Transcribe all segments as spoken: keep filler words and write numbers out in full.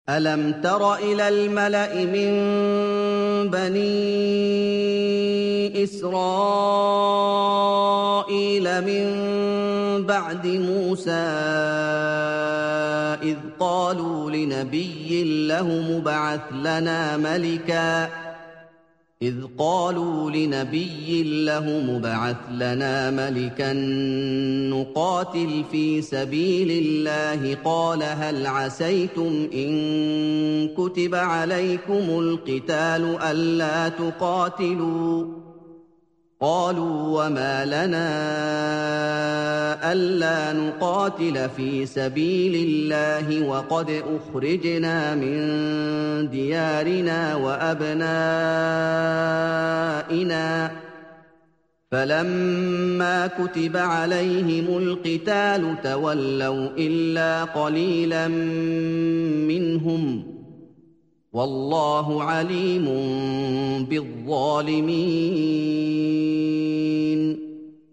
أَلَمْ تَرَ إِلَى الْمَلَإِ مِن بَنِي إِسْرَائِيلَ مِن بَعْدِ مُوسَىٰ إِذْ قَالُوا لِنَبِيٍّ لَّهُمُ ابْعَثْ لَنَا مَلِكًا إذ قالوا لنبي لهم ابعث لنا ملكا نقاتل في سبيل الله قال هل عسيتم إن كتب عليكم القتال ألا تقاتلوا قالوا وما لنا ألا نقاتل في سبيل الله وقد أخرجنا من ديارنا وأبنائنا فلما كتب عليهم القتال تولوا إلا قليلا منهم والله عليم بالظالمين.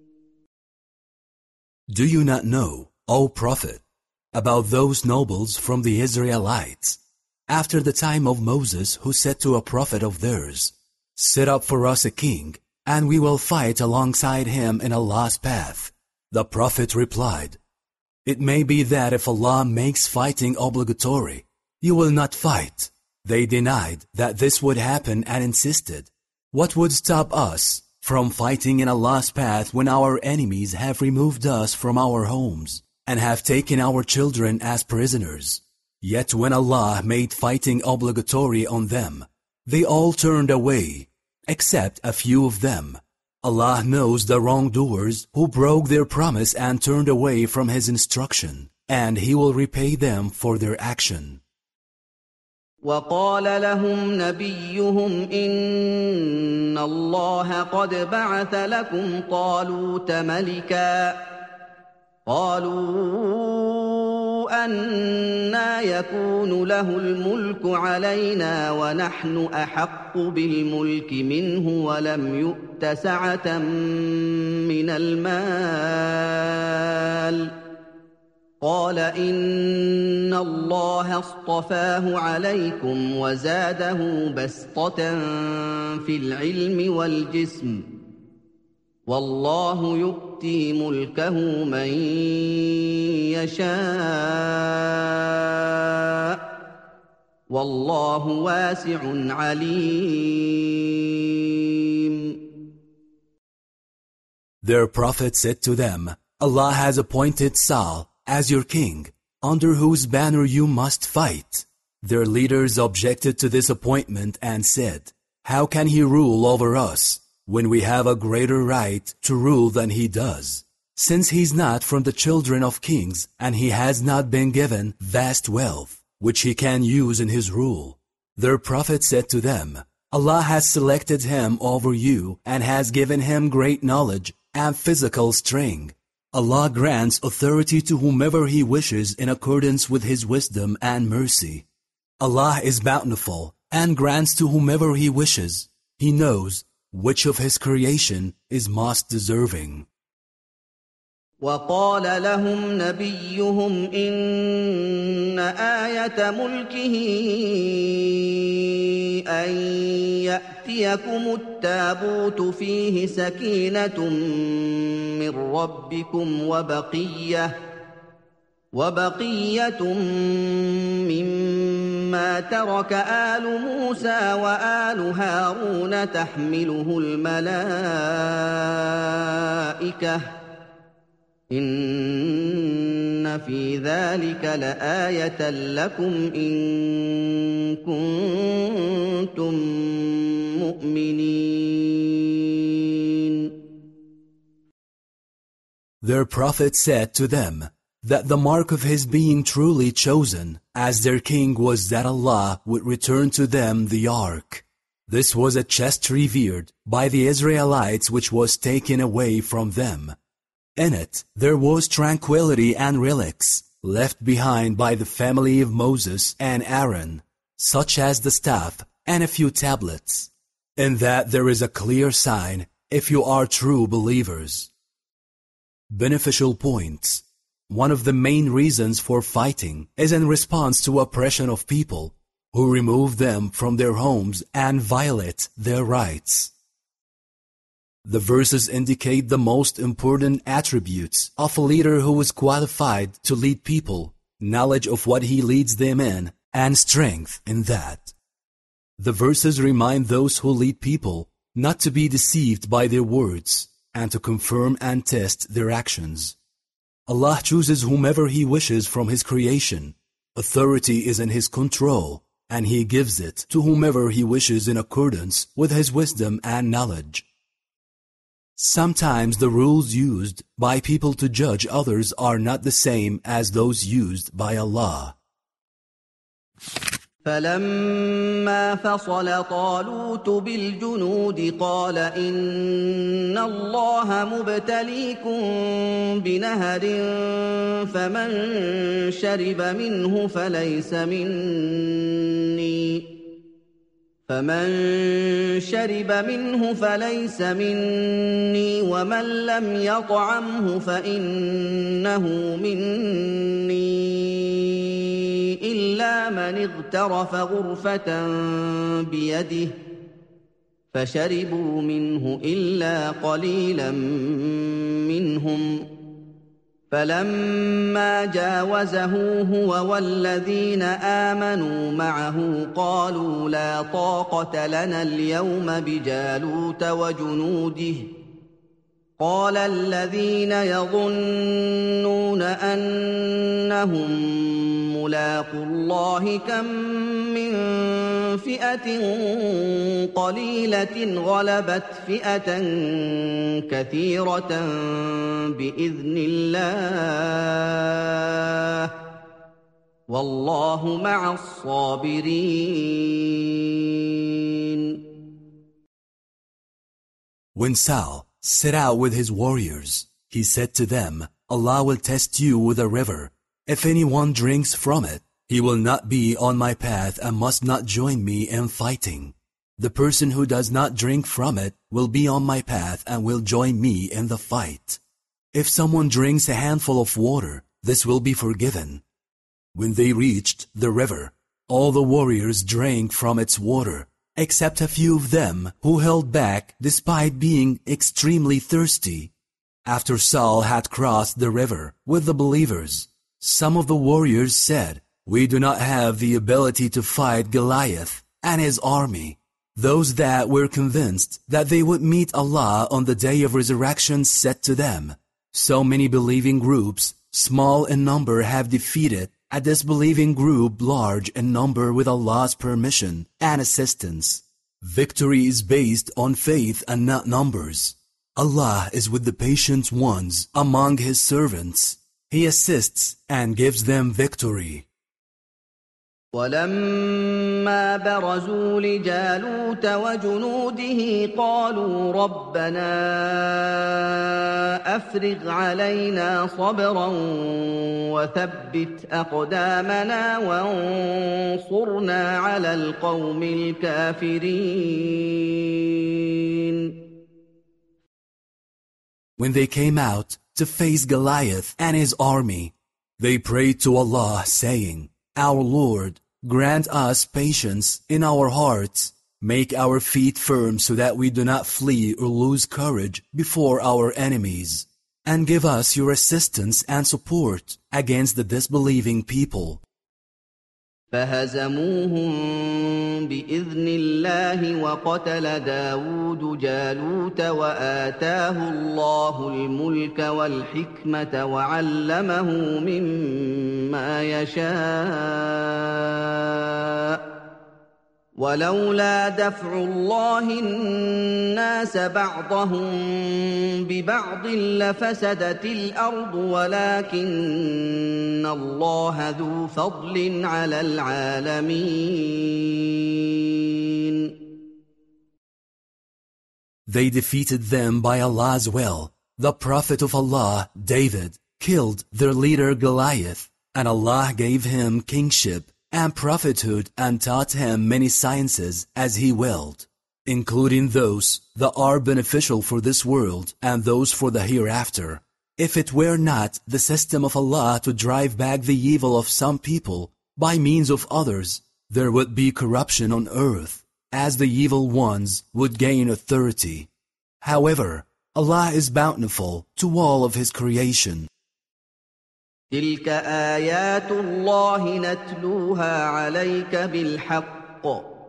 Do you not know, O Prophet, about those nobles from the Israelites, after the time of Moses, who said to a prophet of theirs, "Set up for us a king, and we will fight alongside him in Allah's path"? The prophet replied, "It may be that if Allah makes fighting obligatory, you will not fight." They denied that this would happen and insisted, "What would stop us from fighting in Allah's path when our enemies have removed us from our homes and have taken our children as prisoners?" Yet when Allah made fighting obligatory on them, they all turned away, except a few of them. Allah knows the wrongdoers who broke their promise and turned away from His instruction, and He will repay them for their action. وقال لهم نبيهم إن الله قد بعث لكم طالوت ملكا قالوا أنى يكون له الملك علينا ونحن أحق بالملك منه ولم يؤت سعة من المال قال إن الله اصطفاه عليكم وزاده بسطة في العلم والجسم والله يؤتي ملكه من يشاء والله واسع عليم. Their prophet said to them, "Allah has appointed Saul as your king, under whose banner you must fight." Their leaders objected to this appointment and said, "How can he rule over us when we have a greater right to rule than he does, since he's not from the children of kings and he has not been given vast wealth, which he can use in his rule?" Their prophet said to them, "Allah has selected him over you and has given him great knowledge and physical strength. Allah grants authority to whomever He wishes in accordance with His wisdom and mercy. Allah is bountiful and grants to whomever He wishes. He knows which of His creation is most deserving." وقال لهم نبيهم إن آية ملكه أن يأتيكم التابوت فيه سكينة من ربكم وبقية وبقية مما ترك آل موسى وآل هارون تحمله الملائكة إن في ذلك لآية لكم إن كنتم مؤمنين. Their prophet said to them that the mark of his being truly chosen as their king was that Allah would return to them the ark. This was a chest revered by the Israelites which was taken away from them. In it there was tranquility and relics left behind by the family of Moses and Aaron, such as the staff and a few tablets. In that there is a clear sign if you are true believers. Beneficial points. one of the main reasons for fighting is in response to oppression of people who remove them from their homes and violate their rights. The verses indicate the most important attributes of a leader who is qualified to lead people: knowledge of what he leads them in and strength in that. The verses remind those who lead people not to be deceived by their words and to confirm and test their actions. Allah chooses whomever He wishes from His creation. Authority is in His control, and He gives it to whomever He wishes in accordance with His wisdom and knowledge. Sometimes the rules used by people to judge others are not the same as those used by Allah. فَلَمَّا فَصَلَ طَالُوتُ بِالْجُنُودِ قَالَ إِنَّ اللَّهَ مُبْتَلِيكُم بِنَهَرٍ فَمَن شَرِبَ مِنْهُ فَلَيْسَ مِنِّي فَمَن شَرِبَ مِنْهُ فَلَيْسَ مِنِّي وَمَن لَّمْ يَطْعَمْهُ فَإِنَّهُ مِنِّي إِلَّا مَنِ اغْتَرَفَ غُرْفَةً بِيَدِهِ فَشَرِبُوا مِنْهُ إِلَّا قَلِيلًا مِّنْهُمْ فَلَمَّا جَاوَزَهُ هُوَ وَالَّذِينَ آمَنُوا مَعَهُ قَالُوا لَا طَاقَةَ لَنَا الْيَوْمَ بِجَالُوتَ وَجُنُودِهِ قَالَ الَّذِينَ يَظُنُّونَ أَنَّهُم مُّلَاقُو اللَّهِ كَم مِّن فِئَةٍ قَلِيلَةٍ غَلَبَتْ فِئَةً كَثِيرَةً بِإِذْنِ اللَّهِ وَاللَّهُ مَعَ الصَّابِرِينَ. When Saul set out with his warriors, he said to them, Allah will test you with a river. If anyone drinks from it, he will not be on my path and must not join me in fighting. The person who does not drink from it will be on my path and will join me in the fight. If someone drinks a handful of water, this will be forgiven. When they reached the river, all the warriors drank from its water, except a few of them who held back despite being extremely thirsty. After Saul had crossed the river with the believers, some of the warriors said, We do not have the ability to fight Goliath and his army. Those that were convinced that they would meet Allah on the day of resurrection said to them, So many believing groups, small in number, have defeated a disbelieving group large in number with Allah's permission and assistance. Victory is based on faith and not numbers. Allah is with the patient ones among His servants. He assists and gives them victory. وَلَمَّا بَرَزُوا لِجَالُوتَ وَجُنُودِهِ قَالُوا رَبَّنَا أَفْرِغْ عَلَيْنَا صَبْرًا وَثَبِّتْ أَقْدَامَنَا وَانصُرْنَا عَلَى الْقَوْمِ الْكَافِرِينَ. When they came out to face Goliath and his army, they prayed to Allah, saying, Our Lord, grant us patience in our hearts. Make our feet firm so that we do not flee or lose courage before our enemies. And give us your assistance and support against the disbelieving people. فهزموهم بإذن الله وقتل داود جالوت وآتاه الله الملك والحكمة وعلمه مما يشاء ولولا دفع الله الناس بعضهم ببعض لفسدت الأرض ولكن الله ذو فضل على العالمين. They defeated them by Allah's will. The Prophet of Allah, David, killed their leader Goliath, and Allah gave him kingship and prophethood and taught him many sciences as He willed, including those that are beneficial for this world and those for the hereafter. If it were not the system of Allah to drive back the evil of some people by means of others, there would be corruption on earth, as the evil ones would gain authority. However, Allah is bountiful to all of His creation. تلك آيات الله نتلوها عليك بالحق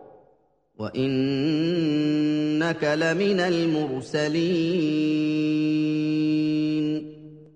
وإنك لمن المرسلين.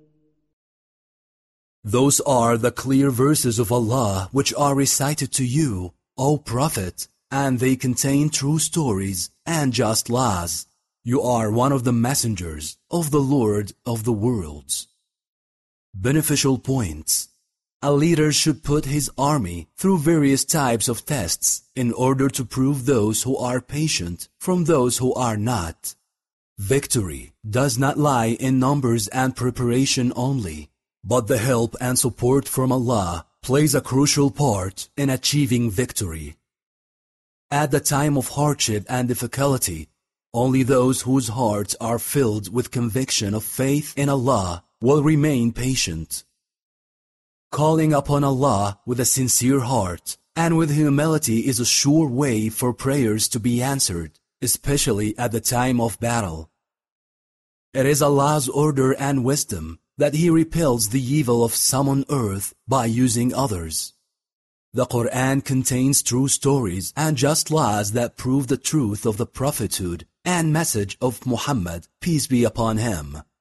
Those are the clear verses of Allah which are recited to you, O Prophet, and they contain true stories and just laws. You are one of the messengers of the Lord of the worlds. Beneficial points. A leader should put his army through various types of tests in order to prove those who are patient from those who are not. Victory does not lie in numbers and preparation only, but the help and support from Allah plays a crucial part in achieving victory. At the time of hardship and difficulty, only those whose hearts are filled with conviction of faith in Allah will remain patient. Calling upon Allah with a sincere heart and with humility is a sure way for prayers to be answered, especially at the time of battle. It is Allah's order and wisdom that He repels the evil of some on earth by using others. The Quran contains true stories and just laws that prove the truth of the prophethood and message of Muhammad, peace be upon him.